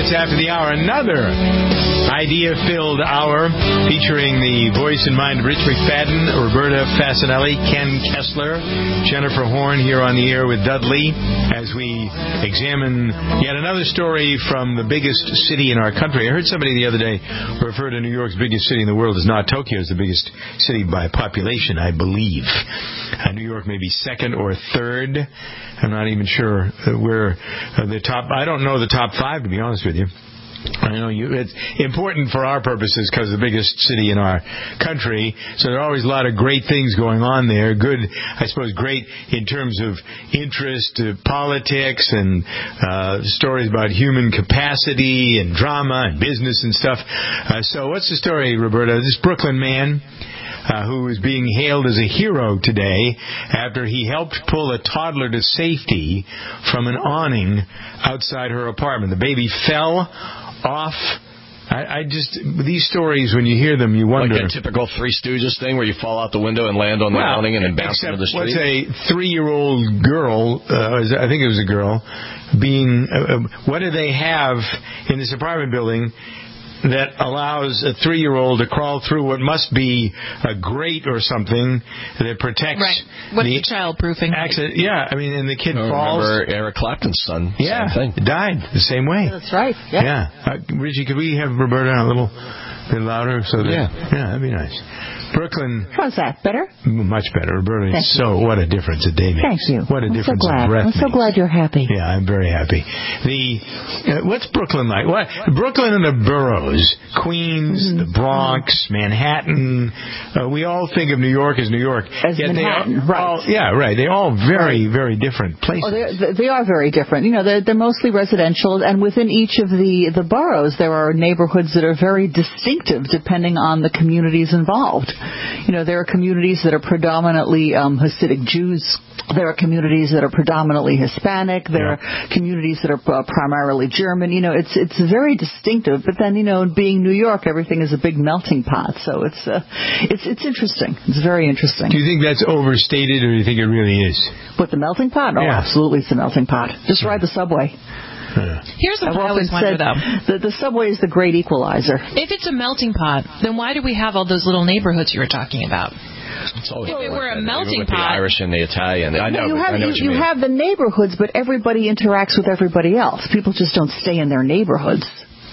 minutes after the hour. Another idea-filled hour featuring the voice and mind of Rich McFadden, Roberta Fasanelli, Ken Kessler, Jennifer Horn here on the air with Dudley as we examine yet another story from the biggest city in our country. I heard somebody the other day refer to New York's biggest city in the world as not Tokyo. It's the biggest city by population, I believe. New York may be second or third. I'm not even sure where the top. I don't know the top five, to be honest with you. I know it's important for our purposes because the biggest city in our country, so there are always a lot of great things going on there. Good, I suppose, great in terms of interest, politics, and stories about human capacity and drama and business and stuff. So what's the story, Roberta? This Brooklyn man who is being hailed as a hero today after he helped pull a toddler to safety from an awning outside her apartment. The baby fell off. These stories, when you hear them, you wonder. Like a typical Three Stooges thing where you fall out the window and land on the awning and then bounce into the street? What's a 3-year-old girl, I think it was a girl, what do they have in this apartment building that allows a 3-year-old to crawl through what must be a grate or something that protects... Right. What's the child-proofing? Yeah, I mean, and the kid falls... Remember Eric Clapton's son? Yeah, same thing. Died the same way. That's right. Yeah. Richie, could we have Roberta a little bit louder? Yeah, that'd be nice. Brooklyn. How's that? Better? Much better. Roberta, what a difference a day makes. Thank you. What a difference a breath I'm so glad you're happy. Yeah, I'm very happy. What's Brooklyn like? Brooklyn and the boroughs, Queens, the Bronx, Manhattan. We all think of New York as New York. As Manhattan, right. They're all very, very different places. They are very different. They're mostly residential, and within each of the boroughs, there are neighborhoods that are very distinctive depending on the communities involved. There are communities that are predominantly Hasidic Jews. There are communities that are predominantly Hispanic. There are communities that are primarily German. It's very distinctive. But then, being New York, everything is a big melting pot. So it's interesting. It's very interesting. Do you think that's overstated, or do you think it really is? What, the melting pot? Oh, absolutely, it's the melting pot. Just ride the subway. Here's what I always wonder, though. The subway is the great equalizer. If it's a melting pot, then why do we have all those little neighborhoods you were talking about? If it were a melting pot, the Irish and the Italian, I know. You have the neighborhoods, but everybody interacts with everybody else. People just don't stay in their neighborhoods.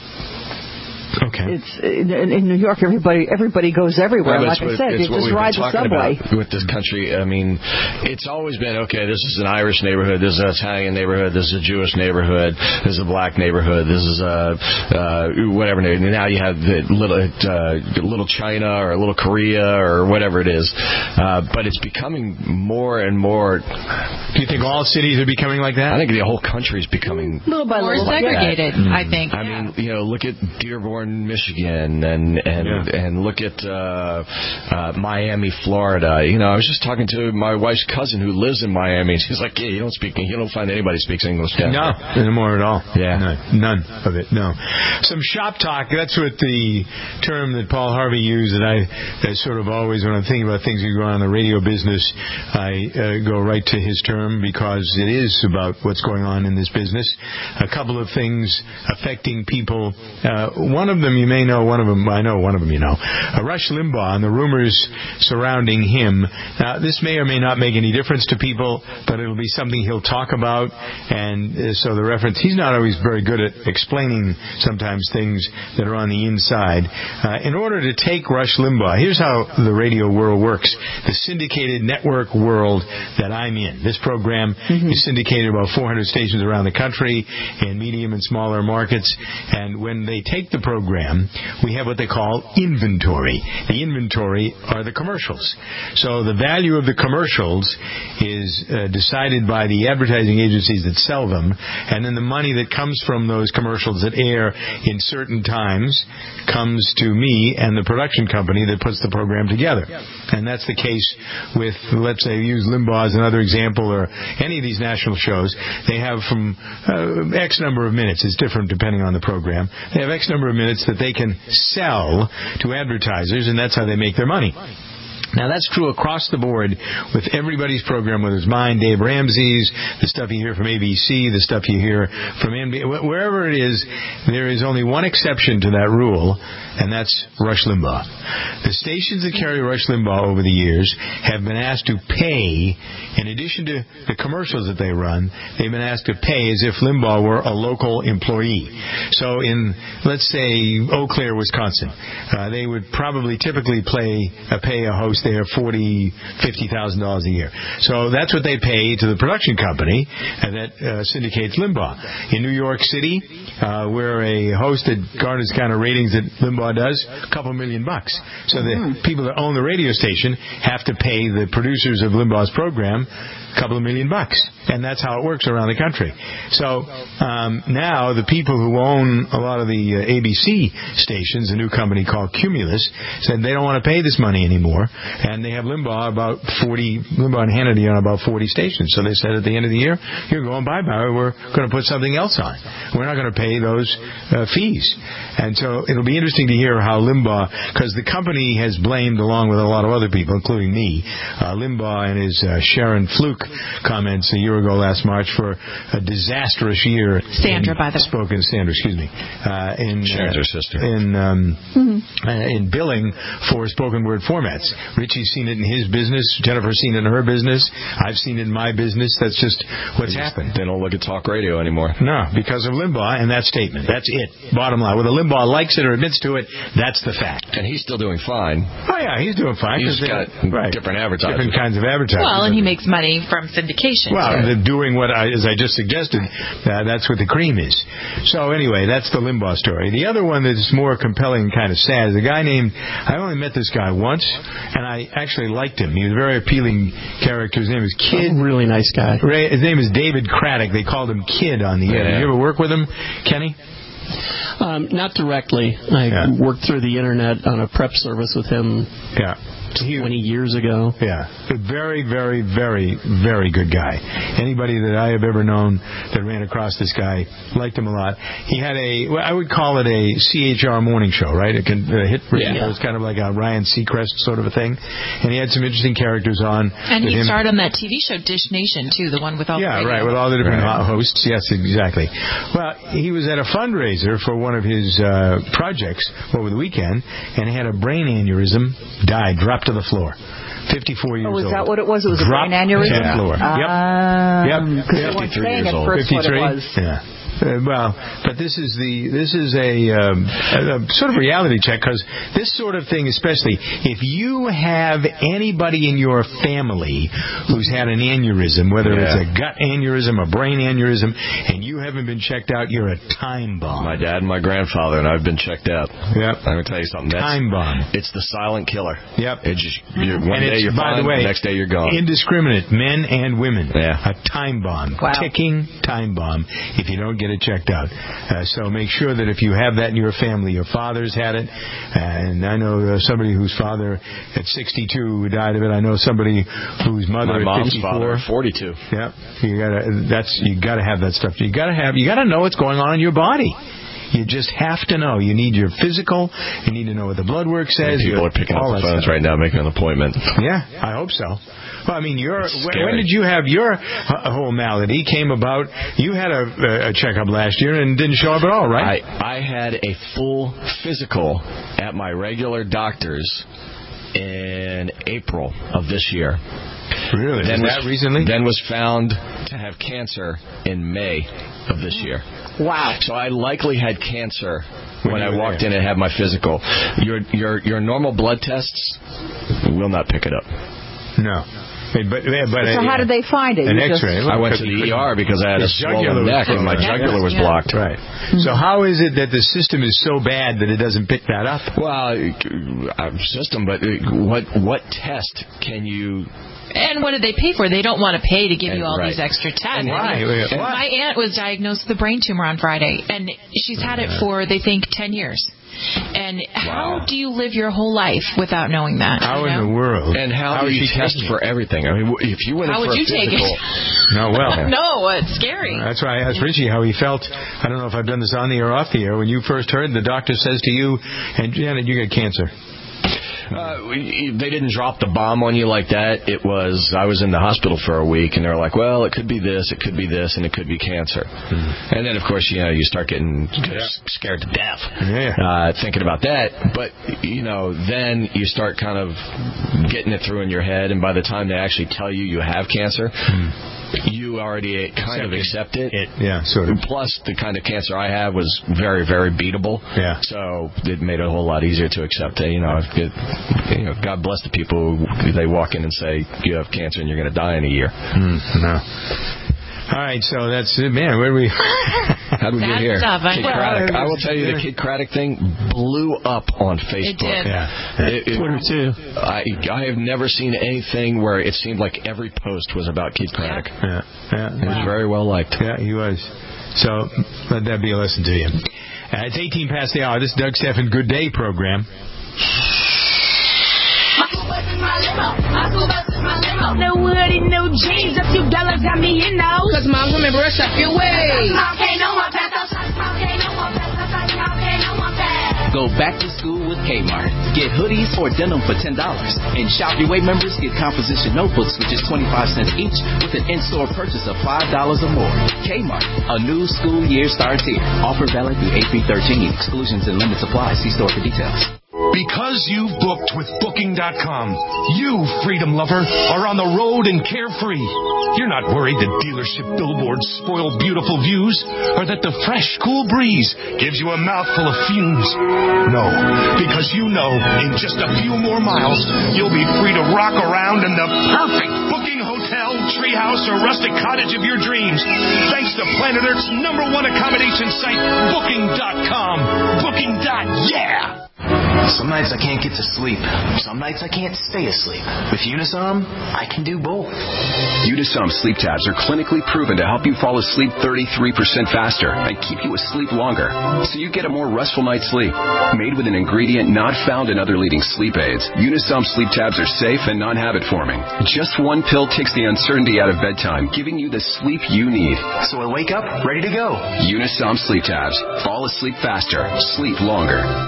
Okay. It's in New York. Everybody goes everywhere. Like I said, you just ride the subway. With this country, I mean, it's always been this is an Irish neighborhood. This is an Italian neighborhood. This is a Jewish neighborhood. This is a black neighborhood. This is whatever neighborhood. Now you have the little China or little Korea or whatever it is. But it's becoming more and more. Do you think all cities are becoming like that? I think the whole country is becoming little by more segregated. I think. I mean, look at Dearborn, Michigan, and look at Miami, Florida. I was just talking to my wife's cousin who lives in Miami. She's like, you don't find anybody speaks English down there. No, anymore at all. Yeah. No, none of it, no. Some shop talk, that's what the term that Paul Harvey used that I sort of always, when I'm thinking about things that go on in the radio business, I go right to his term because it is about what's going on in this business. A couple of things affecting people. One of them you may know, one of them I know, one of them you know. Rush Limbaugh and the rumors surrounding him. Now, this may or may not make any difference to people, but it'll be something he'll talk about, and so the reference, he's not always very good at explaining sometimes things that are on the inside. In order to take Rush Limbaugh, here's how the radio world works. The syndicated network world that I'm in. This program is syndicated about 400 stations around the country in medium and smaller markets, and when they take the program, we have what they call inventory. The inventory are the commercials. So the value of the commercials is decided by the advertising agencies that sell them, and then the money that comes from those commercials that air in certain times comes to me and the production company that puts the program together. And that's the case with, let's say, use Limbaugh as another example, or any of these national shows. They have from X number of minutes. It's different depending on the program. They have X number of minutes that they can sell to advertisers, and that's how they make their money. Now, that's true across the board with everybody's program, whether it's mine, Dave Ramsey's, the stuff you hear from ABC, the stuff you hear from NBC, wherever it is, there is only one exception to that rule, and that's Rush Limbaugh. The stations that carry Rush Limbaugh over the years have been asked to pay, in addition to the commercials that they run, they've been asked to pay as if Limbaugh were a local employee. So in, let's say, Eau Claire, Wisconsin, they would probably typically pay a host there $40,000, $50,000 a year. So that's what they pay to the production company that syndicates Limbaugh. In New York City, where a host that garners the kind of ratings that Limbaugh does, a couple $1 million. So the people that own the radio station have to pay the producers of Limbaugh's program a couple $1 million. And that's how it works around the country. So now the people who own a lot of the ABC stations, a new company called Cumulus, said they don't want to pay this money anymore. And they have Limbaugh and Hannity on about 40 stations. So they said at the end of the year, you're going bye-bye. We're going to put something else on. We're not going to pay those fees. And so it'll be interesting to hear how Limbaugh, because the company has blamed, along with a lot of other people, including me, Limbaugh and his Sharon Fluke comments a year ago last March for a disastrous year. Sandra, by the way. Sandra, excuse me. Sharon's her sister. In billing for spoken word formats. Richie's seen it in his business. Jennifer's seen it in her business. I've seen it in my business. That's just what's happened. They don't look at talk radio anymore. No, because of Limbaugh and that statement. That's it. Bottom line. Whether Limbaugh likes it or admits to it, that's the fact. And he's still doing fine. Oh, yeah, he's doing fine. He's got different advertising. Different kinds of advertising. Well, and he makes money from syndication. Well, doing what, as I just suggested, that's what the cream is. So anyway, that's the Limbaugh story. The other one that's more compelling and kind of sad is a guy named, I only met this guy once, and I actually liked him. He was a very appealing character. His name is Kid. Really nice guy. His name is David Craddock. They called him Kid on the air. Did you ever work with him, Kenny? Not directly. I worked through the internet on a prep service with him 20 years ago. Yeah. A very, very, very, very good guy. Anybody that I have ever known that ran across this guy liked him a lot. He had I would call it a CHR morning show, right? It can hit. It was kind of like a Ryan Seacrest sort of a thing. And he had some interesting characters on. And he starred on that TV show Dish Nation, too, the one with all the radio. Right, with all the different hosts. Yes, exactly. Well, he was at a fundraiser for one of his projects over the weekend, and he had a brain aneurysm, dropped to the floor. 54 years old. Oh, is that what it was? It was a brain aneurysm? To the floor. Yep. 53 years old. 53? Yeah. But this is a sort of reality check, because this sort of thing, especially if you have anybody in your family who's had an aneurysm, whether it's a gut aneurysm, a brain aneurysm, and you haven't been checked out, you're a time bomb. My dad and my grandfather, and I've been checked out. Yep. I'm going to tell you something. Time bomb. It's the silent killer. Yep. One day you're fine, the next day you're gone. Indiscriminate, men and women. Yeah. A time bomb. Wow. Ticking time bomb if you don't get it checked out. So make sure that if you have that in your family, your father's had it, and I know somebody whose father at 62 died of it. I know somebody whose mother at 54. Mom's father, 42. Yeah, you gotta have that stuff. You gotta know what's going on in your body. You just have to know. You need your physical. You need to know what the blood work says. People are picking up the phones right now, making an appointment. Yeah, I hope so. Well, I mean, when did you have your whole malady came about? You had a checkup last year and didn't show up at all, right? I had a full physical at my regular doctor's in April of this year. Really? Recently? Then was found to have cancer in May of this year. Wow. So I likely had cancer when I walked in and had my physical. Your normal blood tests will not pick it up. No. But so how did they find it? An X-ray. I went to the ER because I had a swollen neck and my jugular was blocked. Right. So how is it that the system is so bad that it doesn't pick that up? Well, system, but what test can you... And what did they pay for? They don't want to pay to give you all these extra tests. Why? My aunt was diagnosed with a brain tumor on Friday, and she's had it for, they think, 10 years. And how do you live your whole life without knowing that? How in the world? And how do you test for everything? I mean, if you went in for a physical... How would you take it? No, well... No, it's scary. That's why I asked Richie how he felt. I don't know if I've done this on the air or off the air. When you first heard, the doctor says to you, and Janet, you got cancer. They didn't drop the bomb on you like that. I was in the hospital for a week, and they were like, well, it could be this, it could be this, and it could be cancer. And then, of course, you start getting scared to death thinking about that. But, then you start kind of getting it through in your head, and by the time they actually tell you have cancer, you already kind of accept it. Yeah, sort of. Plus, the kind of cancer I have was very, very beatable. Yeah. So it made it a whole lot easier to accept it. God bless the people who they walk in and say, you have cancer and you're going to die in a year. No. All right, so that's it, man. Where do we? How did we get here? Kid Craddock. I will tell you, the Kid Craddock thing blew up on Facebook. It did. Yeah. Twitter too. I have never seen anything where it seemed like every post was about Kid Craddock. Yeah. He was very well liked. Yeah, he was. So let that be a lesson to you. It's 18 past the hour. This is Doug Stephan Good Day program. No woody, no jeans, a few dollars got me in those. Cause mom, remember, brush up your way. Go back to school with Kmart. Get hoodies or denim for $10. And Shop Your Way members get composition notebooks, which is 25 cents each, with an in-store purchase of $5 or more. Kmart, a new school year starts here. Offer valid through April 13. Exclusions and limits apply. See store for details. Because you've booked with Booking.com, you, freedom lover, are on the road and carefree. You're not worried that dealership billboards spoil beautiful views, or that the fresh, cool breeze gives you a mouthful of fumes. No, because you know in just a few more miles, you'll be free to rock around in the perfect booking hotel, treehouse, or rustic cottage of your dreams. Thanks to Planet Earth's #1 accommodation site, Booking.com. Booking.yeah! Some nights I can't get to sleep. Some nights I can't stay asleep. With Unisom, I can do both. Unisom sleep tabs are clinically proven to help you fall asleep 33% faster and keep you asleep longer, so you get a more restful night's sleep. Made with an ingredient not found in other leading sleep aids, Unisom sleep tabs are safe and non-habit forming. Just one pill takes the uncertainty out of bedtime, giving you the sleep you need. So I wake up ready to go. Unisom sleep tabs. Fall asleep faster. Sleep longer.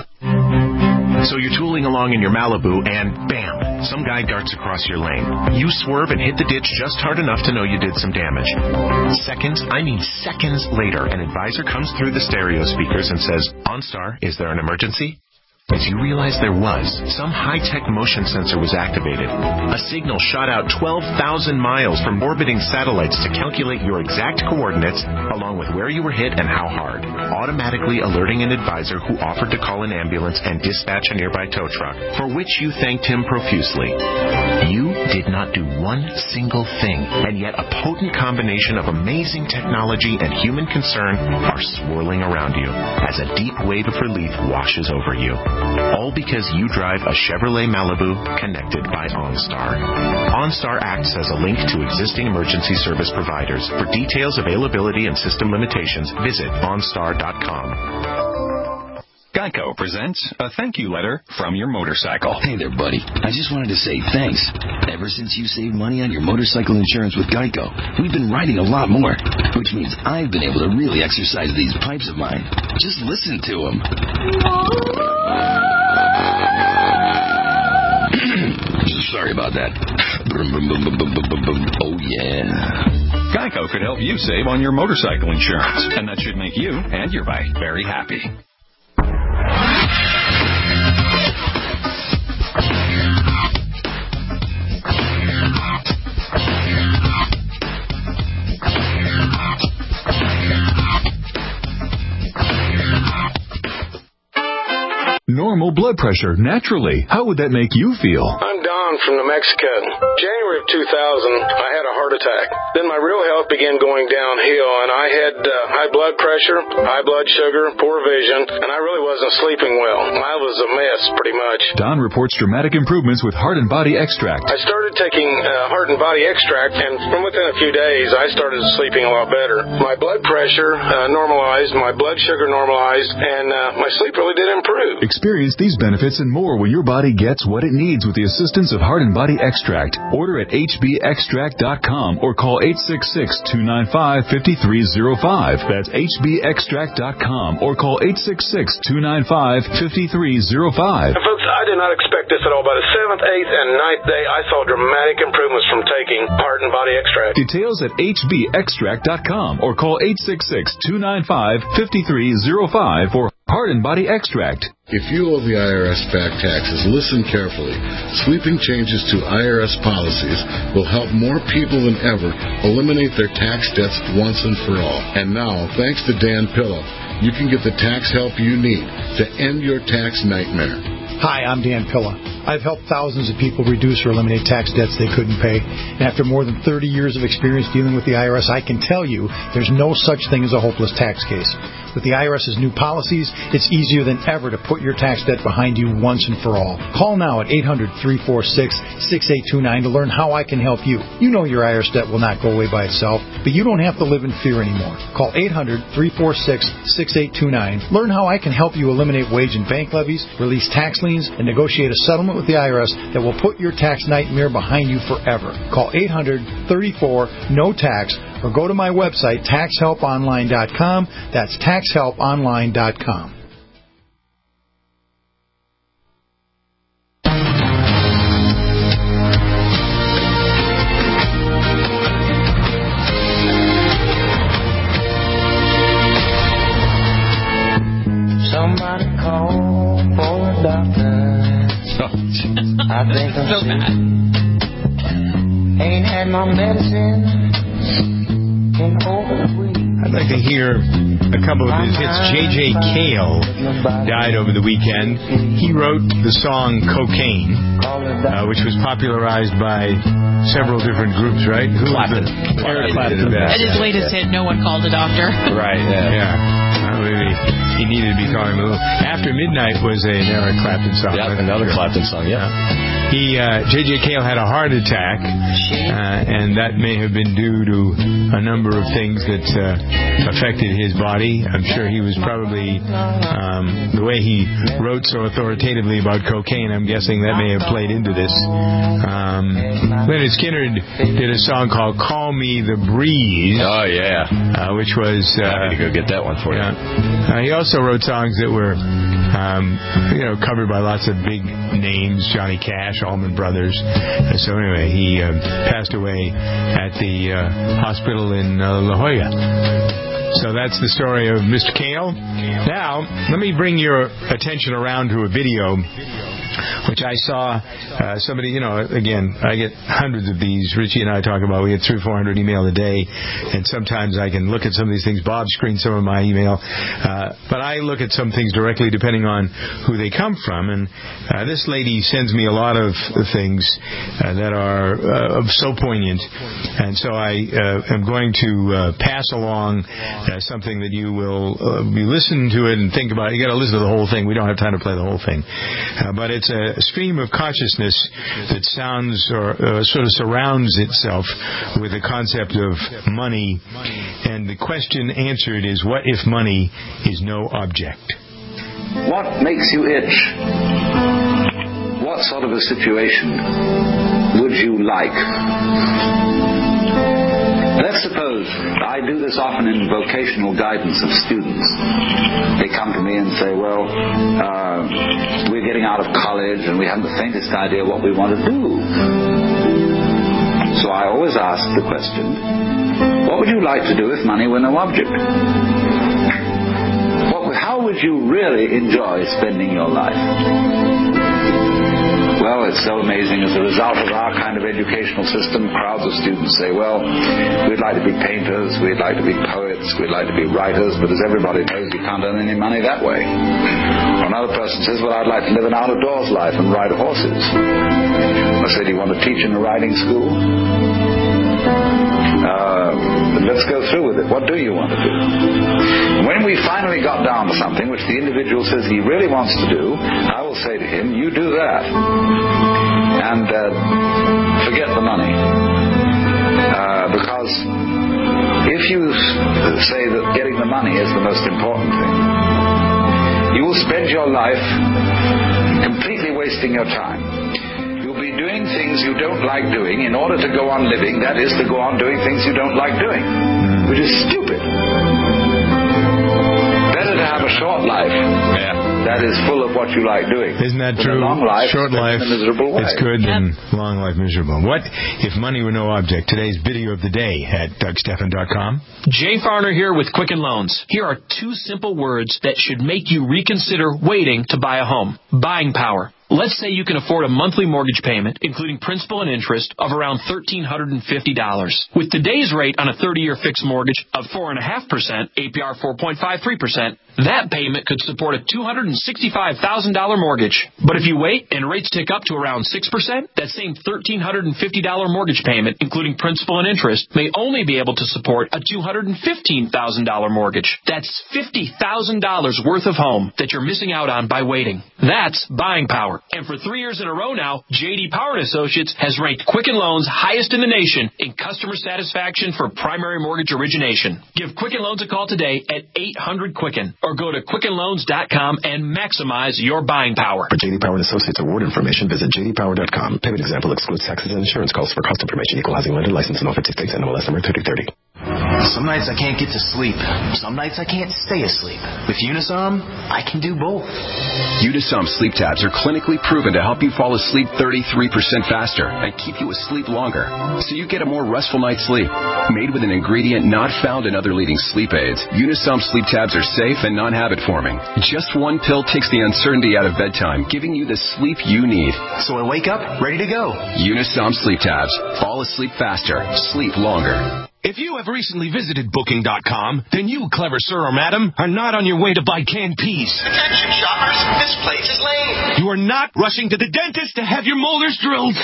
So you're tooling along in your Malibu and bam, some guy darts across your lane. You swerve and hit the ditch just hard enough to know you did some damage. Seconds later, an advisor comes through the stereo speakers and says, OnStar, is there an emergency? As you realize there was, some high-tech motion sensor was activated. A signal shot out 12,000 miles from orbiting satellites to calculate your exact coordinates, along with where you were hit and how hard, automatically alerting an advisor who offered to call an ambulance and dispatch a nearby tow truck, for which you thanked him profusely. You did not do one single thing, and yet a potent combination of amazing technology and human concern are swirling around you as a deep wave of relief washes over you. All because you drive a Chevrolet Malibu connected by OnStar. OnStar acts as a link to existing emergency service providers. For details, availability, and system limitations, visit OnStar.com. Geico presents a thank you letter from your motorcycle. Hey there, buddy. I just wanted to say thanks. Ever since you saved money on your motorcycle insurance with Geico, we've been riding a lot more, which means I've been able to really exercise these pipes of mine. Just listen to them. Sorry about that. Oh, yeah. Geico could help you save on your motorcycle insurance, and that should make you and your bike very happy. Normal blood pressure, naturally. How would that make you feel? I'm Don from New Mexico. January of 2000, I had a heart attack. Then my real health began going downhill, and I had high blood pressure, high blood sugar, poor vision, and I really wasn't sleeping well. I was a mess, pretty much. Don reports dramatic improvements with Heart and Body Extract. I started taking Heart and Body Extract, and from within a few days, I started sleeping a lot better. My blood pressure normalized, my blood sugar normalized, and my sleep really did improve. Experience these benefits and more when your body gets what it needs with the assistance of Heart and Body Extract. Order at hbextract.com or call 866-295-5305. That's hbextract.com or call 866-295-5305. Folks, I did not expect this at all. By the 7th, 8th, and 9th day, I saw dramatic improvements from taking Heart and Body Extract. Details at hbextract.com or call 866-295-5305 for Heart and Body Extract. If you owe the IRS back taxes, listen carefully. Sweeping changes to IRS policies will help more people than ever eliminate their tax debts once and for all. And now, thanks to Dan Pilla, you can get the tax help you need to end your tax nightmare. Hi, I'm Dan Pilla. I've helped thousands of people reduce or eliminate tax debts they couldn't pay. And after more than 30 years of experience dealing with the IRS, I can tell you there's no such thing as a hopeless tax case. With the IRS's new policies, it's easier than ever to put your tax debt behind you once and for all. Call now at 800-346-6829 to learn how I can help you. You know your IRS debt will not go away by itself, but you don't have to live in fear anymore. Call 800-346-6829. Learn how I can help you eliminate wage and bank levies, release tax liens, and negotiate a settlement with the IRS that will put your tax nightmare behind you forever. Call 800-34-NO-TAX or go to my website, taxhelponline.com. That's taxhelponline.com. Somebody call for a doctor. I think I'm so sick. Ain't had my medicine in over a week. I'd like to hear a couple of his hits. J.J. Cale died over the weekend. He wrote the song Cocaine, which was popularized by several different groups, right? Clapton. Eric Clapton. At his latest hit, No One Called a Doctor. Right, yeah. Maybe he needed to be calling a little. After Midnight was an Eric Clapton song. Yeah, another Clapton song, yeah. J.J. Cale had a heart attack, and that may have been due to a number of things that affected his body. I'm sure he was probably, the way he wrote so authoritatively about cocaine, I'm guessing that may have played into this. Leonard Skinner did a song called Call Me the Breeze. Oh, yeah. Which was... I need to go get that one for you. He also wrote songs that were, covered by lots of big names, Johnny Cash, Allman Brothers. So anyway, he passed away at the hospital in La Jolla. So that's the story of Mr. Cale. Now, let me bring your attention around to a video which I saw somebody, again, I get hundreds of these. Richie and I talk about, we get 300 or 400 email a day, and sometimes I can look at some of these things. Bob screens some of my email, but I look at some things directly depending on who they come from, and this lady sends me a lot of things that are so poignant, and so I am going to pass along something that you will be listening to it and think about. You got to listen to the whole thing. We don't have time to play the whole thing, but it's a stream of consciousness that sounds or sort of surrounds itself with the concept of money, and the question answered is, what if money is no object? What makes you itch? What sort of a situation would you like? Let's suppose, I do this often in vocational guidance of students. They come to me and say, well, we're getting out of college and we haven't the faintest idea what we want to do. So I always ask the question, what would you like to do if money were no object? How would you really enjoy spending your life? Well, it's so amazing. As a result of our kind of educational system, crowds of students say, well, we'd like to be painters, we'd like to be poets, we'd like to be writers, but as everybody knows, you can't earn any money that way. Or another person says, well, I'd like to live an out-of-doors life and ride horses. I say, do you want to teach in a riding school? Let's go through with it. What do you want to do? When we finally got down to something which the individual says he really wants to do, I will say to him, you do that. And forget the money. Because if you say that getting the money is the most important thing, you will spend your life completely wasting your time. Doing things you don't like doing in order to go on living, that is to go on doing things you don't like doing, which is stupid. Better to have a short life that is full of what you like doing. Isn't that With true? A long life, short life, in a miserable way. it's good, and long life miserable. What if money were no object? Today's video of the day at DougStephan.com. Jay Farner here with Quicken Loans. Here are 2 simple words that should make you reconsider waiting to buy a home. Buying power. Let's say you can afford a monthly mortgage payment, including principal and interest, of around $1,350. With today's rate on a 30-year fixed mortgage of 4.5%, APR 4.53%, that payment could support a $265,000 mortgage. But if you wait and rates tick up to around 6%, that same $1,350 mortgage payment, including principal and interest, may only be able to support a $215,000 mortgage. That's $50,000 worth of home that you're missing out on by waiting. That's buying power. And for 3 years in a row now, J.D. Power & Associates has ranked Quicken Loans highest in the nation in customer satisfaction for primary mortgage origination. Give Quicken Loans a call today at 800-QUICKEN or go to QuickenLoans.com and maximize your buying power. For J.D. Power & Associates award information, visit jdpower.com. Payment example excludes taxes and insurance costs. For cost information, equal housing lender license in all 50 states. NMLS number 3030. Some nights I can't get to sleep. Some nights I can't stay asleep. With Unisom, I can do both. Unisom sleep tabs are clinically proven to help you fall asleep 33% faster and keep you asleep longer, so you get a more restful night's sleep. Made with an ingredient not found in other leading sleep aids, Unisom sleep tabs are safe and non-habit forming. Just one pill takes the uncertainty out of bedtime, giving you the sleep you need. So I wake up ready to go. Unisom sleep tabs. Fall asleep faster. Sleep longer. If you have recently visited Booking.com, then you, clever sir or madam, are not on your way to buy canned peas. Attention shoppers, this place is lame. You are not rushing to the dentist to have your molars drilled.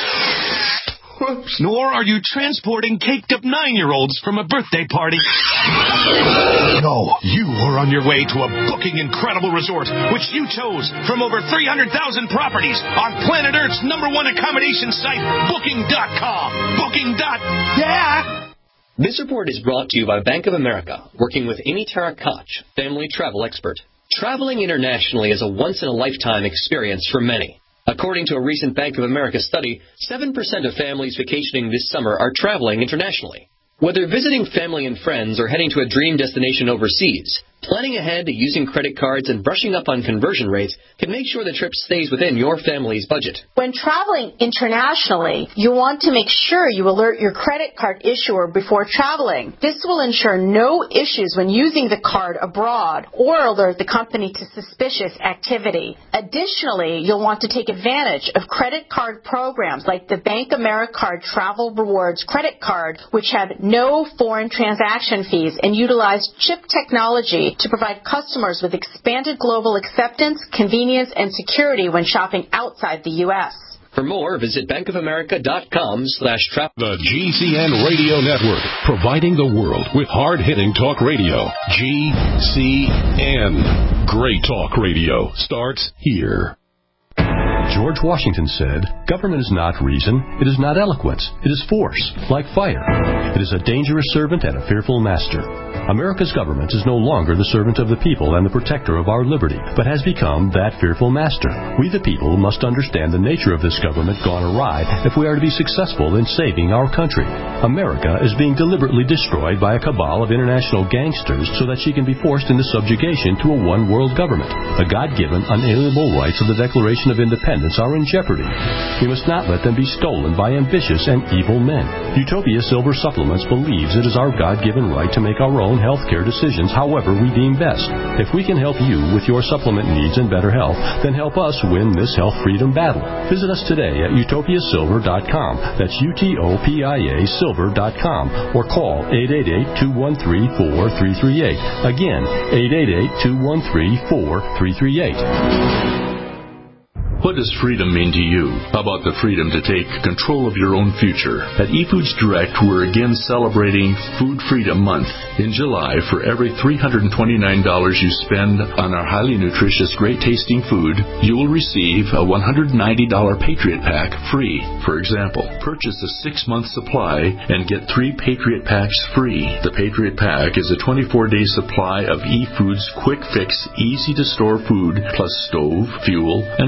Nor are you transporting caked-up 9-year-olds from a birthday party. No, you are on your way to a Booking incredible resort, which you chose from over 300,000 properties on planet Earth's #1 accommodation site, Booking.com. Booking.yeah. This report is brought to you by Bank of America, working with Amy Tara Koch, family travel expert. Traveling internationally is a once-in-a-lifetime experience for many. According to a recent Bank of America study, 7% of families vacationing this summer are traveling internationally. Whether visiting family and friends or heading to a dream destination overseas, planning ahead, using credit cards, and brushing up on conversion rates can make sure the trip stays within your family's budget. When traveling internationally, you want to make sure you alert your credit card issuer before traveling. This will ensure no issues when using the card abroad or alert the company to suspicious activity. Additionally, you'll want to take advantage of credit card programs like the Bank Americard Travel Rewards credit card, which have no foreign transaction fees and utilize chip technology to provide customers with expanded global acceptance, convenience, and security when shopping outside the U.S. For more, visit bankofamerica.com/travel. The GCN Radio Network, providing the world with hard-hitting talk radio. GCN. Great talk radio starts here. George Washington said, "Government is not reason, it is not eloquence, it is force, like fire. It is a dangerous servant and a fearful master." America's government is no longer the servant of the people and the protector of our liberty, but has become that fearful master. We the people must understand the nature of this government gone awry if we are to be successful in saving our country. America is being deliberately destroyed by a cabal of international gangsters so that she can be forced into subjugation to a one-world government. The God-given, unalienable rights of the Declaration of Independence are in jeopardy. We must not let them be stolen by ambitious and evil men. Utopia Silver Supplements believes it is our God-given right to make our own healthcare decisions however we deem best. If we can help you with your supplement needs and better health, then help us win this health freedom battle. Visit us today at utopiasilver.com. That's UTOPIA silver.com, or call 888-213-4338. Again, 888-213-4338. What does freedom mean to you? How about the freedom to take control of your own future? At eFoods Direct, we're again celebrating Food Freedom Month. In July, for every $329 you spend on our highly nutritious, great-tasting food, you will receive a $190 Patriot Pack free. For example, purchase a 6-month supply and get 3 Patriot Packs free. The Patriot Pack is a 24-day supply of eFoods quick-fix, easy-to-store food, plus stove, fuel, and cook pot.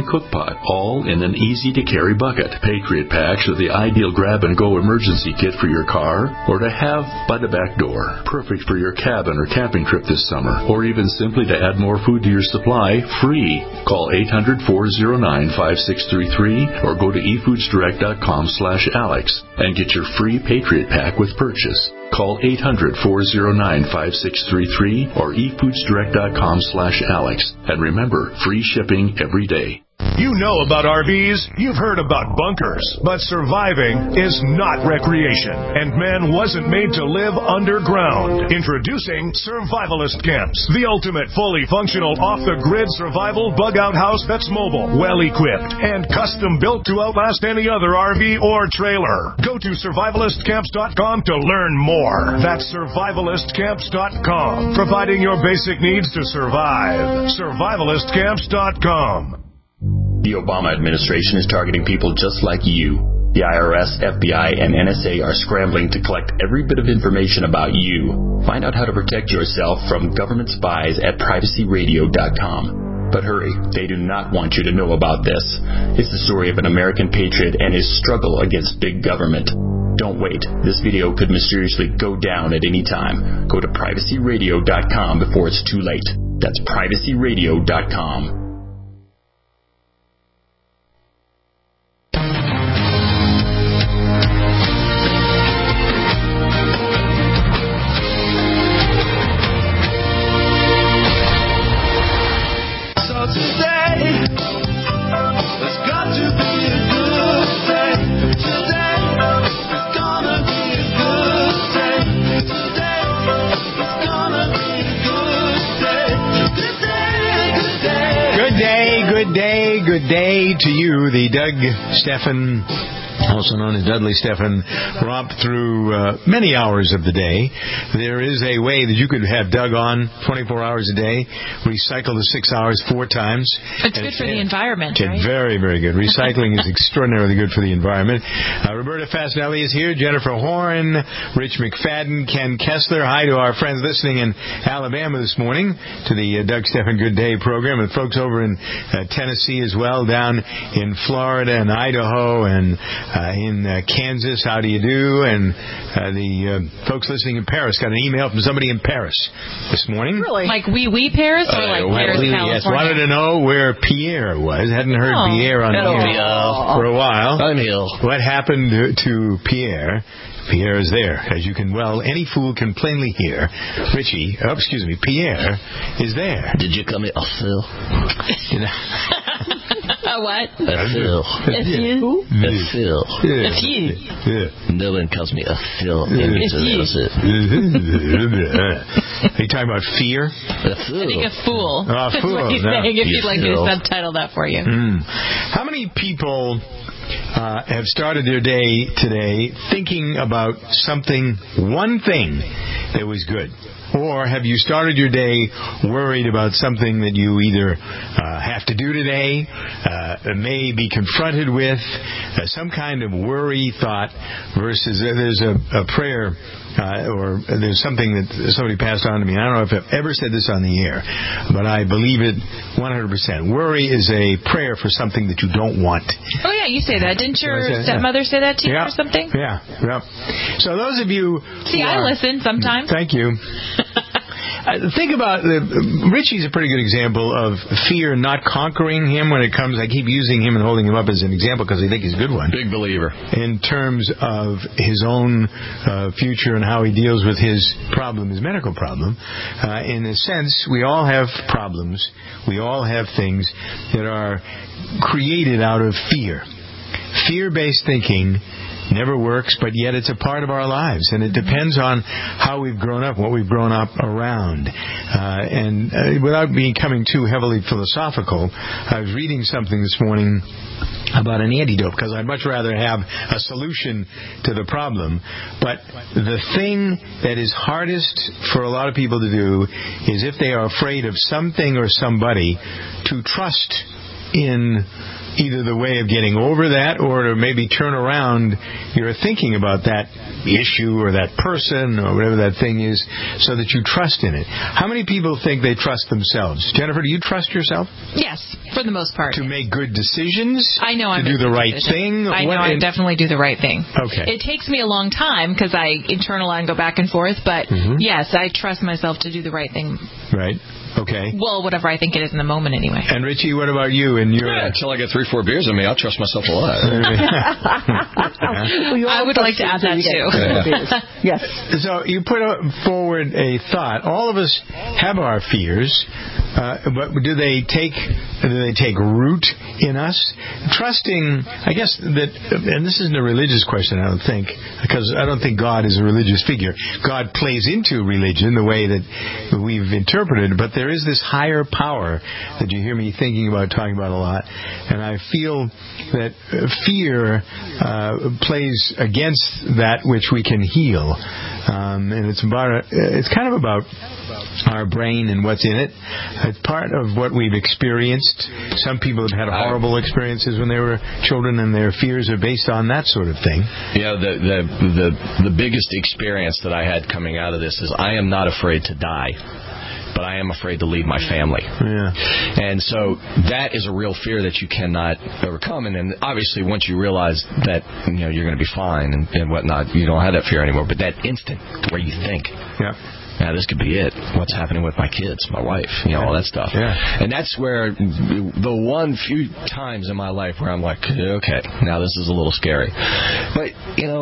spot, all in an easy-to-carry bucket. Patriot Packs are the ideal grab-and-go emergency kit for your car or to have by the back door. Perfect for your cabin or camping trip this summer, or even simply to add more food to your supply, free. Call 800-409-5633 or go to efoodsdirect.com/Alex and get your free Patriot Pack with purchase. Call 800-409-5633 or efoodsdirect.com/Alex. And remember, free shipping every day. You know about RVs, you've heard about bunkers, but surviving is not recreation, and man wasn't made to live underground. Introducing Survivalist Camps, the ultimate fully functional off-the-grid survival bug-out house that's mobile, well-equipped, and custom-built to outlast any other RV or trailer. Go to survivalistcamps.com to learn more. That's survivalistcamps.com, providing your basic needs to survive. Survivalistcamps.com. The Obama administration is targeting people just like you. The IRS, FBI, and NSA are scrambling to collect every bit of information about you. Find out how to protect yourself from government spies at privacyradio.com. But hurry, they do not want you to know about this. It's the story of an American patriot and his struggle against big government. Don't wait. This video could mysteriously go down at any time. Go to privacyradio.com before it's too late. That's privacyradio.com. Good day to you, the Doug Stephan, also known as Dudley Stephan, romp through many hours of the day. There is a way that you could have Doug on 24 hours a day, recycle the 6 hours 4 times. It's good for the environment, right? Very, very good. Recycling is extraordinarily good for the environment. Roberta Fasinelli is here, Jennifer Horn, Rich McFadden, Ken Kessler. Hi to our friends listening in Alabama this morning to the Doug Stephan Good Day program, and folks over in Tennessee as well, down in Florida and Idaho and in Kansas. How do you do? And the folks listening in Paris got an email from somebody in Paris this morning. Really? Like wee Paris or like Paris, California? Yes, wanted to know where Pierre was. Hadn't heard Pierre on the air for a while. I'm here. What happened to Pierre? Pierre is there, as you can, any fool can plainly hear. Pierre is there. Did you come here, Phil? What? Phil. It's you? It's Phil. It's you. No one calls me a Phil. It's you. Are you talking about fear? I think a fool. A fool. That's what he's saying, if you'd like me to subtitle that for you. How many people have started their day today thinking about one thing that was good? Or have you started your day worried about something that you either have to do today, may be confronted with, some kind of worry thought versus there's a prayer or there's something that somebody passed on to me. I don't know if I've ever said this on the air, but I believe it 100%. Worry is a prayer for something that you don't want. Oh, yeah, you say that. Didn't your stepmother say that to you or something? Yeah. So those of you... See, I listen sometimes. Thank you. Think about Richie's a pretty good example of fear not conquering him when it comes. I keep using him and holding him up as an example because I think he's a good one. Big believer. In terms of his own future and how he deals with his problem, his medical problem. In a sense, we all have problems. We all have things that are created out of fear. Fear-based thinking never works, but yet it's a part of our lives, and it depends on how we've grown up, what we've grown up around. And without becoming too heavily philosophical, I was reading something this morning about an antidote, because I'd much rather have a solution to the problem. But the thing that is hardest for a lot of people to do is, if they are afraid of something or somebody, to trust in either the way of getting over that or to maybe turn around your thinking about that issue or that person or whatever that thing is so that you trust in it. How many people think they trust themselves? Jennifer, do you trust yourself? Yes. For the most part. To make good decisions? I know I'm to do the right thing? I know I definitely do the right thing. Okay. It takes me a long time because I internalize and go back and forth, but yes, I trust myself to do the right thing. Right. Okay. Well, whatever I think it is in the moment, anyway. And Richie, what about you? And until I get 3-4 beers in me, I'll trust myself a lot. I would like to add that too. Yes. So you put forward a thought. All of us have our fears, but do they take root in us? Trusting, I guess that, and this isn't a religious question, I don't think, because I don't think God is a religious figure. God plays into religion the way that we've interpreted, but there is this higher power that you hear me talking about a lot, and I feel that fear plays against that which we can heal, and it's kind of about our brain and what's in it. It's part of what we've experienced. Some people have had horrible experiences when they were children, and their fears are based on that sort of thing. Yeah, the biggest experience that I had coming out of this is I am not afraid to die, but I am afraid to leave my family. Yeah. And so that is a real fear that you cannot overcome. And then obviously once you realize that you're going to be fine and whatnot, you don't have that fear anymore. But that instant where you think, yeah, this could be it. What's happening with my kids, my wife, all that stuff. Yeah. And that's where the one few times in my life where I'm like, okay, now this is a little scary. But,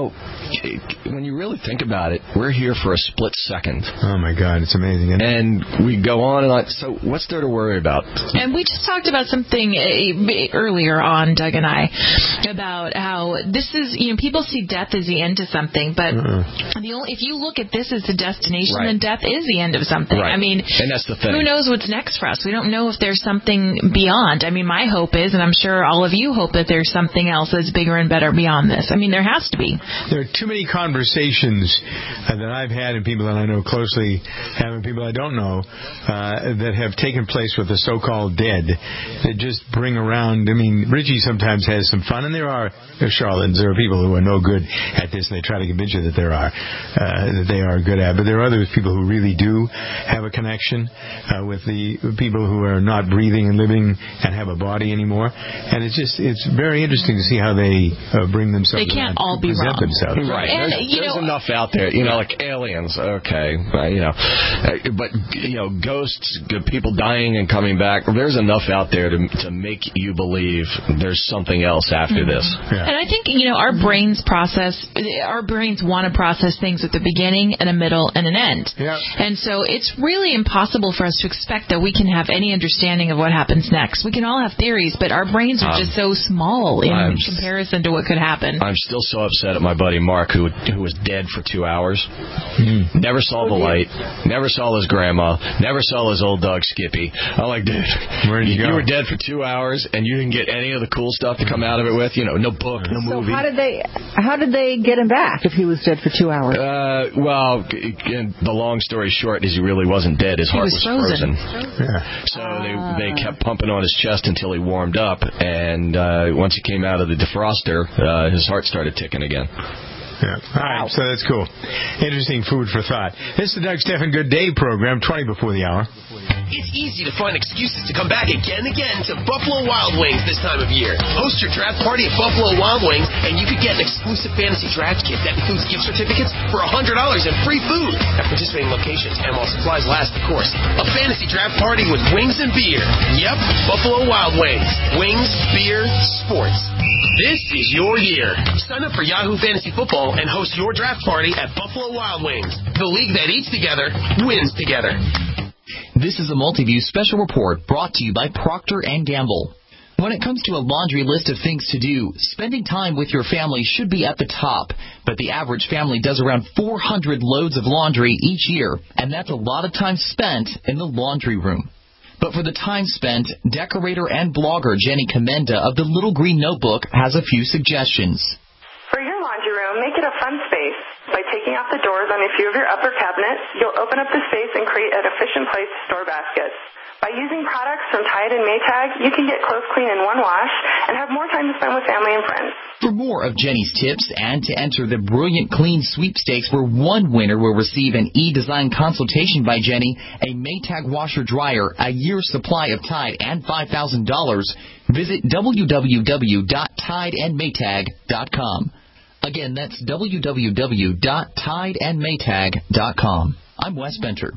when you really think about it, we're here for a split second. Oh, my God, it's amazing. And we go on and on. So what's there to worry about? And we just talked about something earlier on, Doug and I, about how this is, people see death as the end to something, but if you look at this as the destination, then death is the end of something. Right. I mean, and that's the thing. Who knows what's next for us? We don't know if there's something beyond. I mean, my hope is, and I'm sure all of you hope that there's something else that's bigger and better beyond this. I mean, there has to be. There are too many conversations that I've had, and people that I know closely have, and people I don't know, that have taken place with the so-called dead, that just bring around. I mean, Richie sometimes has some fun, and there are charlatans. There are people who are no good at this, and they try to convince you that they are good at. But there are other people who really do have a connection with the people who are not breathing and living and have a body anymore. And it's very interesting to see how they bring themselves. They can't all be wrong. Themselves. Right. And, there's enough out there, like aliens, okay, but ghosts, people dying and coming back. There's enough out there to make you believe there's something else after this. Yeah. And I think our brains want to process things at the beginning and a middle and an end. Yeah. And so it's really impossible for us to expect that we can have any understanding of what happens next. We can all have theories, but our brains are just so small in comparison to what could happen. I'm still so upset at my buddy Mark, who was dead for 2 hours. Never saw the light. Never saw his grandma. Never saw his old dog Skippy. I'm like, dude, where'd you go? You were dead for 2 hours, and you didn't get any of the cool stuff to come out of it with. No book, no movie. So how did they get him back if he was dead for 2 hours? Well, the long story short is he really wasn't dead. His heart was frozen. Yeah. So they kept pumping on his chest until he warmed up, and once he came out of the defroster, his heart started ticking again. Yeah. All right, so that's cool. Interesting food for thought. This is the Doug Stephan Good Day program, 20 before the hour. It's easy to find excuses to come back again and again to Buffalo Wild Wings this time of year. Host your draft party at Buffalo Wild Wings, and you could get an exclusive fantasy draft kit that includes gift certificates for $100 and free food at participating locations, and while supplies last, of course. A fantasy draft party with wings and beer. Yep, Buffalo Wild Wings. Wings, beer, sports. This is your year. Sign up for Yahoo Fantasy Football and host your draft party at Buffalo Wild Wings. The league that eats together wins together. This is a Multiview special report brought to you by Procter & Gamble. When it comes to a laundry list of things to do, spending time with your family should be at the top. But the average family does around 400 loads of laundry each year, and that's a lot of time spent in the laundry room. But for the time spent, decorator and blogger Jenny Commenda of the Little Green Notebook has a few suggestions. For your laundry room, make it a fun space by By taking off the doors on a few of your upper cabinets, you'll open up the space and create an efficient place to store baskets. By using products from Tide and Maytag, you can get clothes clean in one wash and have more time to spend with family and friends. For more of Jenny's tips and to enter the Brilliant Clean Sweepstakes, where one winner will receive an e-design consultation by Jenny, a Maytag washer-dryer, a year's supply of Tide, and $5,000, visit www.tideandmaytag.com. Again, that's www.tideandmaytag.com. I'm Wes Benter.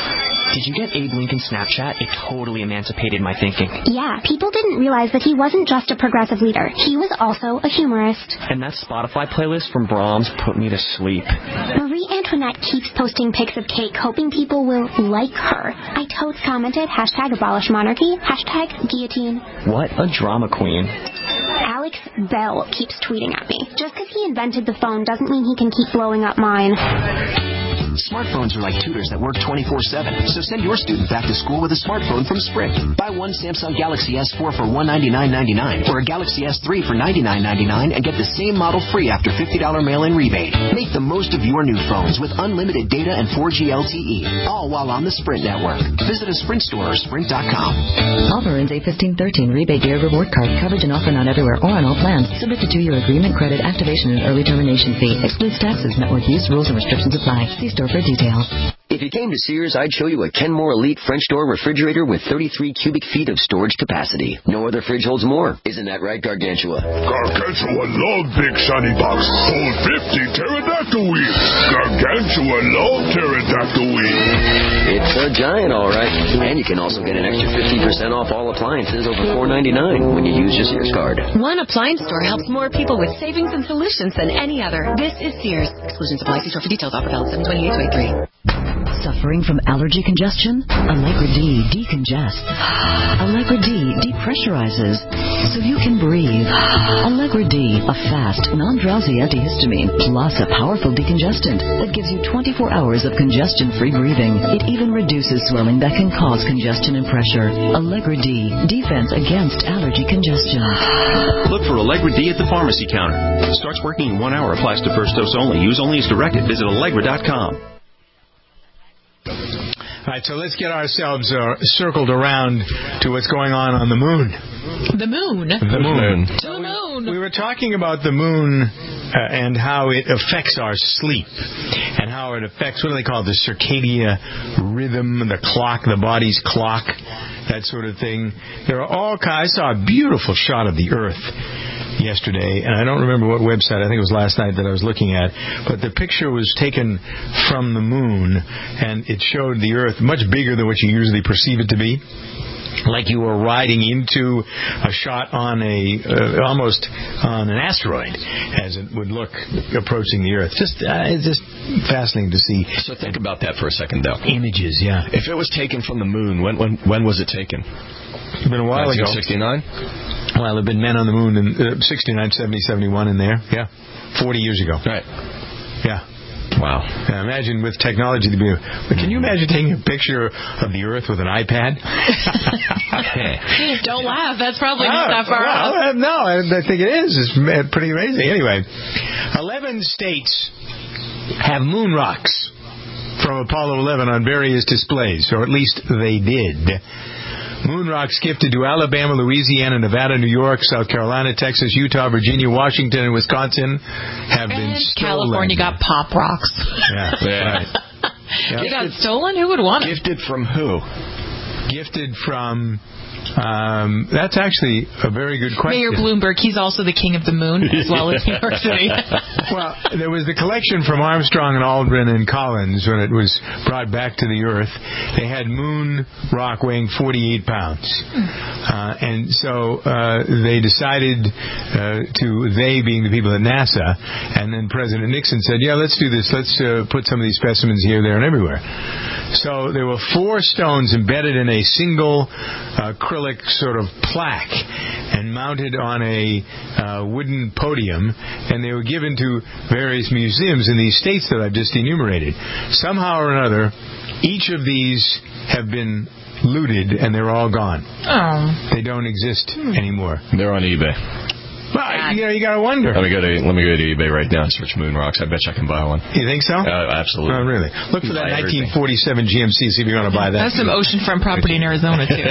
Did you get Abe Lincoln's Snapchat? It totally emancipated my thinking. Yeah, people didn't realize that he wasn't just a progressive leader. He was also a humorist. And that Spotify playlist from Brahms put me to sleep. Marie Antoinette keeps posting pics of cake, hoping people will like her. I totes commented, #abolish monarchy, #guillotine. What a drama queen. Alex Bell keeps tweeting at me. Just because he invented the phone doesn't mean he can keep blowing up mine. Smartphones are like tutors that work 24/7, so send your student back to school with a smartphone from Sprint. Buy one Samsung Galaxy S4 for $199.99 or a Galaxy S3 for $99.99 and get the same model free after $50 mail-in rebate. Make the most of your new phones with unlimited data and 4G LTE, all while on the Sprint network. Visit a Sprint store or Sprint.com. Offer ends 8/15/13. Rebate year reward card. Coverage and offer not everywhere or on all plans. Subject to 2-year agreement, credit, activation, and early termination fee. Excludes taxes. Network use, rules, and restrictions apply. See store for details. If you came to Sears, I'd show you a Kenmore Elite French door refrigerator with 33 cubic feet of storage capacity. No other fridge holds more. Isn't that right, Gargantua? Gargantua love big shiny box. Hold 50 pterodactyl wheels. Gargantua love pterodactyl wheels. It's a giant, all right. And you can also get an extra 50% off all appliances over $4.99 when you use your Sears card. One appliance store helps more people with savings and solutions than any other. This is Sears. Exclusions apply. See store for details. Offer valid 7/28/23. Suffering from allergy congestion? Allegra D decongests. Allegra D depressurizes so you can breathe. Allegra D, a fast, non-drowsy antihistamine, plus a powerful decongestant that gives you 24 hours of congestion-free breathing. It even reduces swelling that can cause congestion and pressure. Allegra D, defense against allergy congestion. Look for Allegra D at the pharmacy counter. Starts working in 1 hour. Applies to first dose only. Use only as directed. Visit Allegra.com. All right, so let's get ourselves circled around to what's going on the moon. The moon? The moon. To the moon. We were talking about the moon and how it affects our sleep and how it affects, what do they call it, the circadian rhythm, the clock, the body's clock, that sort of thing. There are all kinds. I saw a beautiful shot of the Earth yesterday, and I don't remember what website, I think it was last night that I was looking at, but the picture was taken from the moon, and it showed the Earth much bigger than what you usually perceive it to be. Like you were riding into a shot on almost on an asteroid, as it would look approaching the Earth. It's just fascinating to see. So think about that for a second, though. Images, yeah. If it was taken from the moon, when was it taken? It's been a while ago. 1969? Well, there have been men on the moon in 69, 70, 71 in there. Yeah. 40 years ago. Right. Yeah. Wow. Now, imagine with technology to be... Can you imagine taking a picture of the Earth with an iPad? Don't laugh. That's probably not that far off. No, I think it is. It's pretty amazing. Anyway, 11 states have moon rocks from Apollo 11 on various displays, or at least they did. Moon rocks gifted to Alabama, Louisiana, Nevada, New York, South Carolina, Texas, Utah, Virginia, Washington, and Wisconsin have been stolen. California got pop rocks. Yeah, right. They got stolen? Who would want it? Gifted from who? Gifted from... that's actually a very good question. Mayor Bloomberg, he's also the king of the moon, as well as New York City. Well, there was the collection from Armstrong and Aldrin and Collins when it was brought back to the Earth. They had moon rock weighing 48 pounds. And so they decided they being the people at NASA, and then President Nixon said, yeah, let's do this. Let's put some of these specimens here, there, and everywhere. So there were 4 stones embedded in a single acrylic sort of plaque and mounted on a wooden podium, and they were given to various museums in these states that I've just enumerated. Somehow or another, each of these have been looted, and they're all gone. Oh. They don't exist anymore. They're on eBay. Well, you got to wonder. Let me go to eBay right now and search moon rocks. I bet you I can buy one. You think so? Absolutely. Oh, really? Look for that 1947 GMC. See if you're going to buy that. That's some oceanfront property in Arizona too.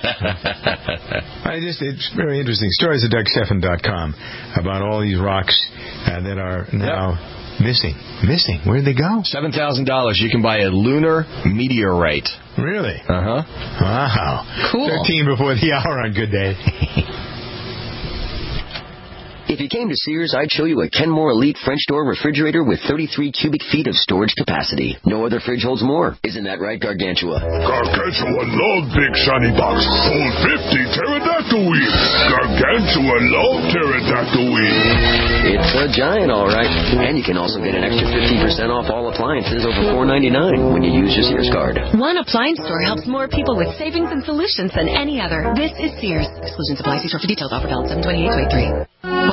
It's very interesting. Stories at DougStephan.com about all these rocks that are now missing. Where'd they go? $7,000. You can buy a lunar meteorite. Really? Uh-huh. Wow. Cool. 13 before the hour on Good Day. If you came to Sears, I'd show you a Kenmore Elite French door refrigerator with 33 cubic feet of storage capacity. No other fridge holds more. Isn't that right, Gargantua? Gargantua love big shiny box. Hold 50 pterodactyl wheels. Gargantua love pterodactyl wheels. It's a giant, all right. And you can also get an extra 15% off all appliances over $4.99 when you use your Sears card. One appliance store helps more people with savings and solutions than any other. This is Sears. Exclusions apply. See store for details. Offer valid 7/28/23.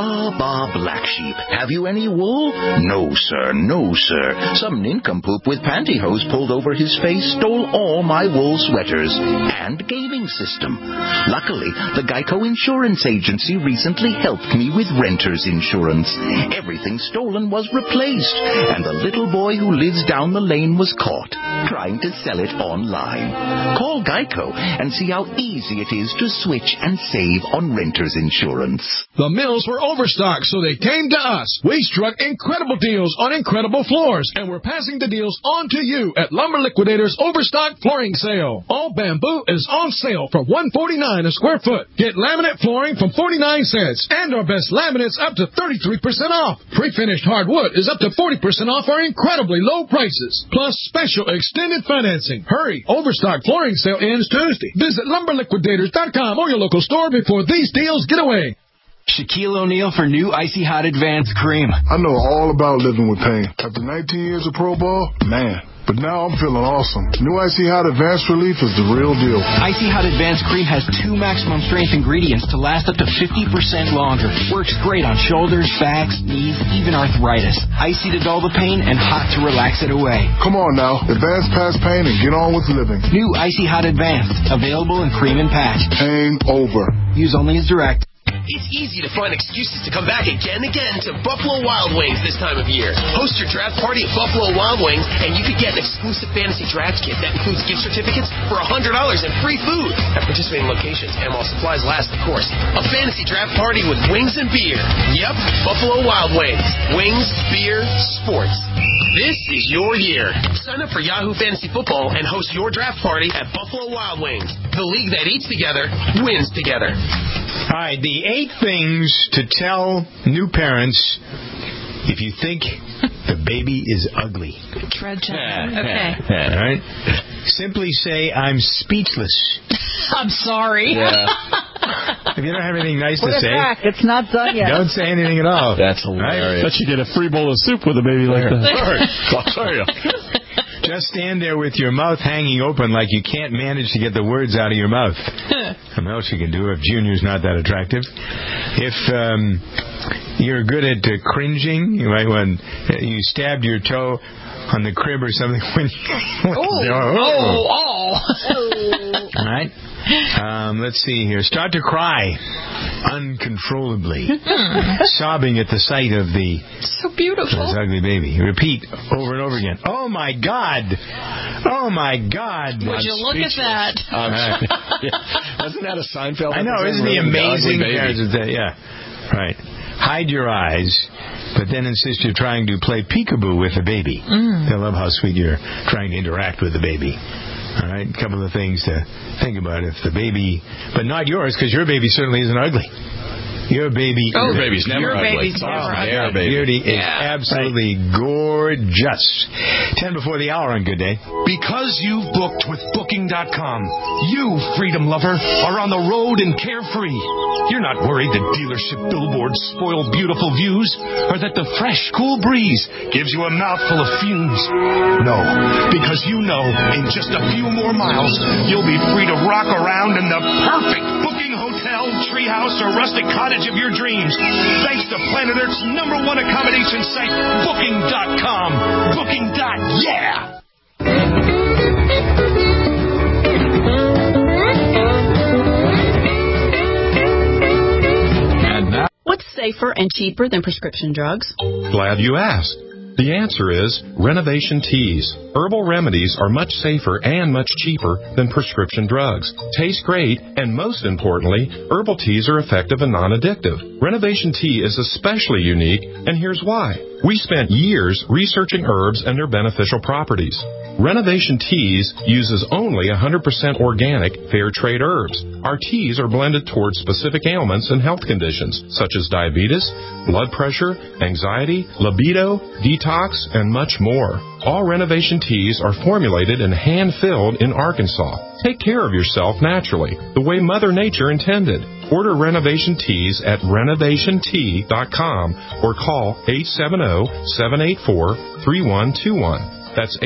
Black Sheep. Have you any wool? No, sir. Some nincompoop with pantyhose pulled over his face stole all my wool sweaters and gaming system. Luckily, the Geico Insurance Agency recently helped me with renter's insurance. Everything stolen was replaced, and the little boy who lives down the lane was caught trying to sell it online. Call Geico and see how easy it is to switch and save on renter's insurance. The mills were overstocked, so they came to us. We struck incredible deals on incredible floors, and we're passing the deals on to you at Lumber Liquidators Overstock Flooring Sale. All bamboo is on sale for $149 a square foot. Get laminate flooring from 49 cents, and our best laminates up to 33% off. Pre-finished hardwood is up to 40% off our incredibly low prices, plus special extended financing. Hurry, Overstock Flooring Sale ends Tuesday. Visit LumberLiquidators.com or your local store before these deals get away. Shaquille O'Neal for new Icy Hot Advanced Cream. I know all about living with pain. After 19 years of Pro Ball, man. But now I'm feeling awesome. New Icy Hot Advanced Relief is the real deal. Icy Hot Advanced Cream has 2 maximum strength ingredients to last up to 50% longer. Works great on shoulders, backs, knees, even arthritis. Icy to dull the pain and hot to relax it away. Come on now. Advance past pain and get on with living. New Icy Hot Advanced. Available in cream and patch. Pain over. Use only as directed. It's easy to find excuses to come back again and again to Buffalo Wild Wings this time of year. Host your draft party at Buffalo Wild Wings, and you could get an exclusive fantasy draft kit that includes gift certificates for $100 and free food at participating locations, and while supplies last, of course. A fantasy draft party with wings and beer. Yep, Buffalo Wild Wings. Wings, beer, sports. This is your year. Sign up for Yahoo Fantasy Football and host your draft party at Buffalo Wild Wings. The league that eats together wins together. All right, the 8 things to tell new parents if you think the baby is ugly. Tread gently. Okay. All right. Simply say, I'm speechless. I'm sorry. Yeah. If you don't have anything nice to say, back. It's not done yet. Don't say anything at all. That's hilarious. Bet you get a free bowl of soup with a baby like that. Sorry. Just stand there with your mouth hanging open like you can't manage to get the words out of your mouth. Something else you can do if Junior's not that attractive. If you're good at cringing, you might when you stabbed your toe on the crib or something. All right. Let's see here. Start to cry uncontrollably, sobbing at the sight of the so beautiful this ugly baby. Repeat over and over again. Oh my God! Oh my God! Would you look at that? Wasn't that a Seinfeld? I know. Isn't he amazing? Yeah. Right. Hide your eyes, but then insist you're trying to play peekaboo with the baby. I love how sweet you're trying to interact with the baby. All right, a couple of things to think about. If the baby, but not yours, because your baby certainly isn't ugly. Your baby. Oh, your baby's never ugly. Your beauty is absolutely gorgeous. 10 before the hour on Good Day. Because you've booked with Booking.com, you, freedom lover, are on the road and carefree. You're not worried that dealership billboards spoil beautiful views, or that the fresh, cool breeze gives you a mouthful of fumes. No, because you know in just a few more miles, you'll be free to rock around in the perfect booking hotel, treehouse, or rustic cottage of your dreams. Thanks to Planet Earth's #1 accommodation site, Booking.com. Booking.yeah! What's safer and cheaper than prescription drugs? Glad you asked. The answer is Renovation Teas. Herbal remedies are much safer and much cheaper than prescription drugs. Taste great, and most importantly, herbal teas are effective and non-addictive. Renovation Tea is especially unique, and here's why. We spent years researching herbs and their beneficial properties. Renovation Teas uses only 100% organic, fair trade herbs. Our teas are blended towards specific ailments and health conditions, such as diabetes, blood pressure, anxiety, libido, detox, and much more. All Renovation Teas are formulated and hand-filled in Arkansas. Take care of yourself naturally, the way Mother Nature intended. Order Renovation Teas at renovationtea.com or call 870-784-3121. That's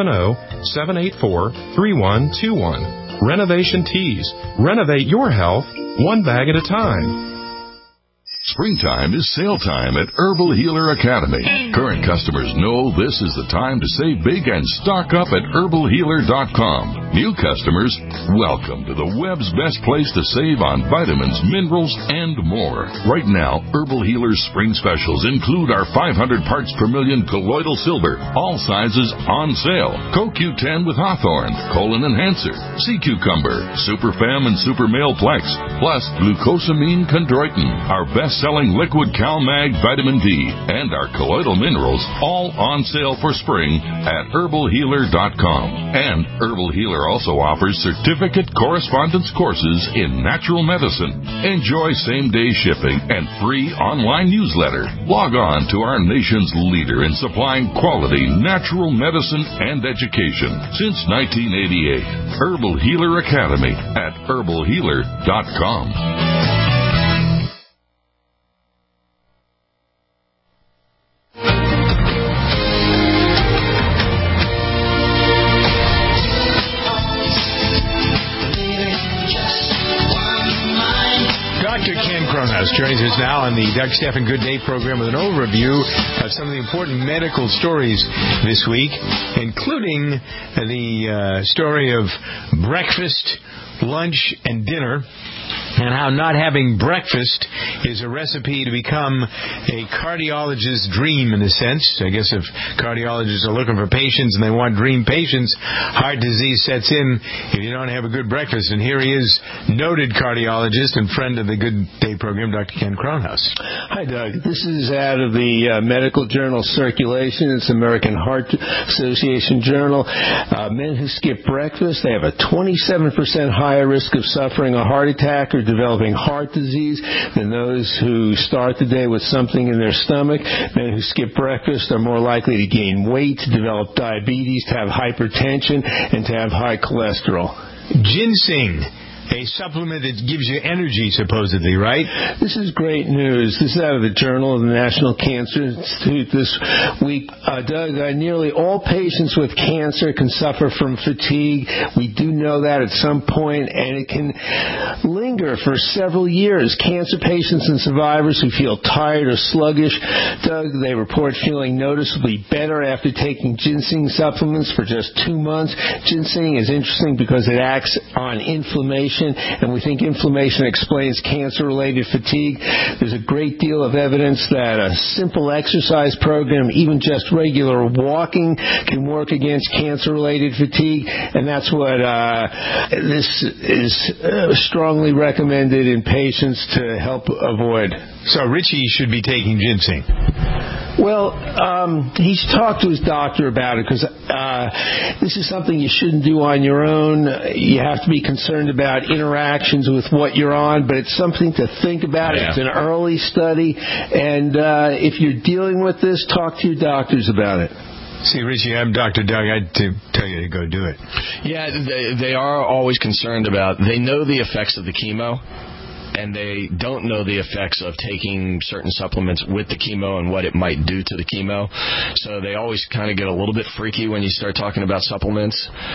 870-784-3121. Renovation Teas. Renovate your health one bag at a time. Springtime is sale time at Herbal Healer Academy. Current customers know this is the time to save big and stock up at herbalhealer.com. New customers, welcome to the web's best place to save on vitamins, minerals, and more. Right now, Herbal Healer's spring specials include our 500 parts per million colloidal silver, all sizes on sale. CoQ10 with Hawthorne, Colon Enhancer, Sea Cucumber, Super Fem and Super Male Plex, plus glucosamine chondroitin, our best-selling liquid CalMag vitamin D, and our colloidal minerals, all on sale for spring at herbalhealer.com. And Herbal Healer also offers certificate correspondence courses in natural medicine. Enjoy same-day shipping and free online newsletter. Log on to our nation's leader in supplying quality natural medicine and education since 1988. Herbal Healer Academy at herbalhealer.com. Joins us now on the Doug Stephan Good Day program with an overview of some of the important medical stories this week, including the story of breakfast, lunch, and dinner, and how not having breakfast is a recipe to become a cardiologist's dream, in a sense. I guess if cardiologists are looking for patients and they want dream patients, heart disease sets in if you don't have a good breakfast. And here he is, noted cardiologist and friend of the Good Day program, Dr. Ken Kronhaus. Hi, Doug. This is out of the medical journal Circulation. It's American Heart Association journal. Men who skip breakfast, they have a 27% higher risk of suffering a heart attack or developing heart disease than those who start the day with something in their stomach. Men who skip breakfast are more likely to gain weight, to develop diabetes, to have hypertension, and to have high cholesterol. Ginseng, a supplement that gives you energy, supposedly, right? This is great news. This is out of the Journal of the National Cancer Institute this week. Doug, nearly all patients with cancer can suffer from fatigue. We do know that at some point, and it can linger for several years. Cancer patients and survivors who feel tired or sluggish, Doug, they report feeling noticeably better after taking ginseng supplements for just 2 months. Ginseng is interesting because it acts on inflammation, and we think inflammation explains cancer-related fatigue. There's a great deal of evidence that a simple exercise program, even just regular walking, can work against cancer-related fatigue, and that's what this is strongly recommended in patients to help avoid. So Richie should be taking ginseng. Well, he's talked to his doctor about it because this is something you shouldn't do on your own. You have to be concerned about interactions with what you're on, but it's something to think about. Yeah. It's an early study, and if you're dealing with this, talk to your doctors about it. See, Richie, I'm Dr. Doug. I'd tell you to go do it. Yeah, they are always concerned about, they know the effects of the chemo, and they don't know the effects of taking certain supplements with the chemo and what it might do to the chemo. So they always kind of get a little bit freaky when you start talking about supplements.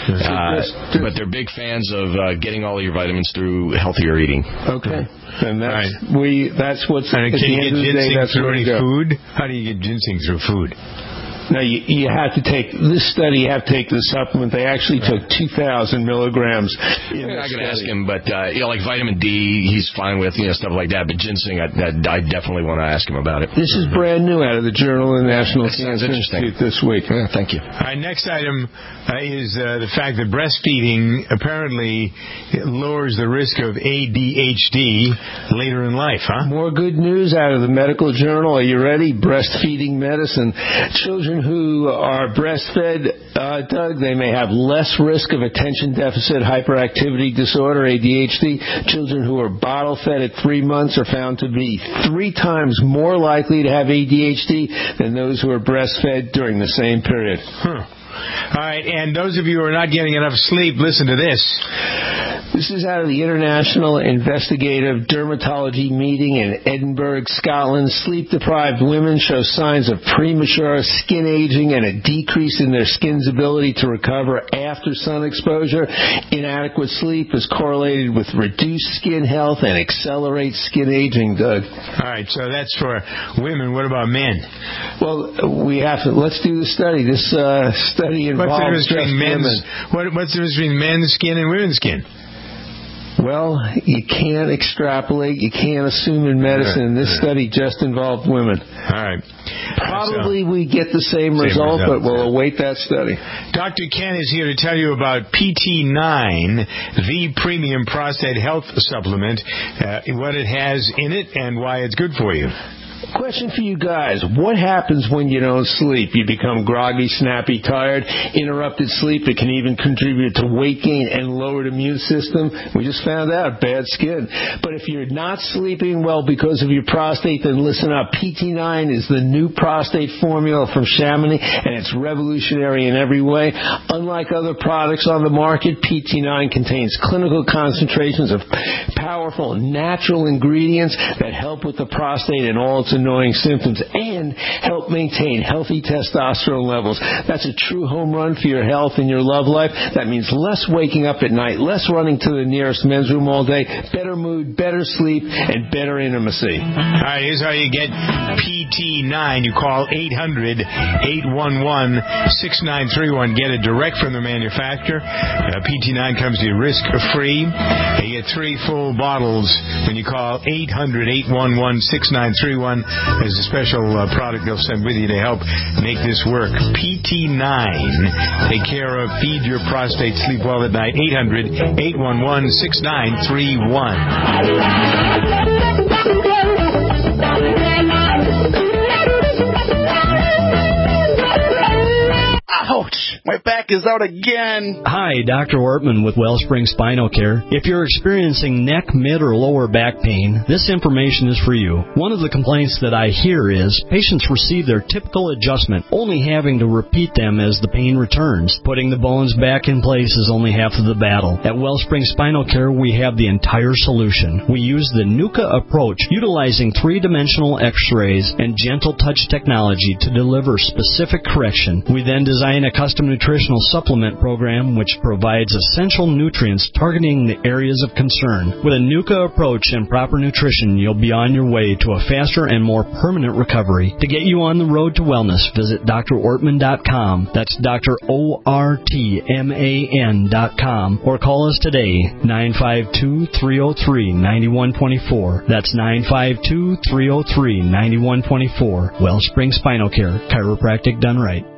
But they're big fans of getting all your vitamins through healthier eating. Okay. And that's what's and at the end of the day, that's through where any to go. Food? How do you get ginseng through food? Now, you have to take this study. You have to take the supplement. They actually took 2,000 milligrams. I can ask him, but like vitamin D, he's fine with stuff like that. But ginseng, I definitely want to ask him about it. This is brand new out of the Journal of the National Cancer Institute this week. Yeah, thank you. All right, next item is the fact that breastfeeding apparently lowers the risk of ADHD later in life, huh? More good news out of the medical journal. Are you ready? Breastfeeding medicine. Children who are breastfed, Doug, they may have less risk of attention deficit hyperactivity disorder, ADHD. Children who are bottle fed at 3 months are found to be 3 times more likely to have ADHD than those who are breastfed during the same period. All right, and those of you who are not getting enough sleep, listen to this. This is out of the International Investigative Dermatology Meeting in Edinburgh, Scotland. Sleep-deprived women show signs of premature skin aging and a decrease in their skin's ability to recover after sun exposure. Inadequate sleep is correlated with reduced skin health and accelerates skin aging, Doug. All right, so that's for women. What about men? Well, let's do the study. This study involves just women. What's the difference between men's skin and women's skin? Well, you can't extrapolate. You can't assume in medicine. This study just involved women. All right. Probably we get the same result, but we'll await that study. Dr. Ken is here to tell you about PT9, the premium prostate health supplement, what it has in it, and why it's good for you. Question for you guys. What happens when you don't sleep? You become groggy, snappy, tired, interrupted sleep. It can even contribute to weight gain and lowered immune system. We just found out, bad skin. But if you're not sleeping well because of your prostate, then listen up. PT9 is the new prostate formula from Chamonix, and it's revolutionary in every way. Unlike other products on the market, PT9 contains clinical concentrations of powerful natural ingredients that help with the prostate and all its annoying symptoms and help maintain healthy testosterone levels. That's a true home run for your health and your love life. That means less waking up at night, less running to the nearest men's room all day, better mood, better sleep, and better intimacy. All right, here's how you get PT9. You call 800-811-6931. Get it direct from the manufacturer. PT9 comes to you risk-free. You get 3 full bottles when you call 800-811-6931. There's a special product they'll send with you to help make this work. PT9. Take care of, feed your prostate, sleep well at night. 800-811-6931. Ouch! My back is out again. Hi, Dr. Ortman with Wellspring Spinal Care. If you're experiencing neck, mid, or lower back pain, this information is for you. One of the complaints that I hear is patients receive their typical adjustment, only having to repeat them as the pain returns. Putting the bones back in place is only half of the battle. At Wellspring Spinal Care, we have the entire solution. We use the NUCA approach, utilizing 3-dimensional x-rays and gentle touch technology to deliver specific correction. We then design a custom nutritional supplement program which provides essential nutrients targeting the areas of concern. With a NUCA approach and proper nutrition, you'll be on your way to a faster and more permanent recovery. To get you on the road to wellness, visit drortman.com. That's drortman.com, or call us today, 952-303-9124. That's 952-303-9124. Wellspring Spinal Care, chiropractic done right.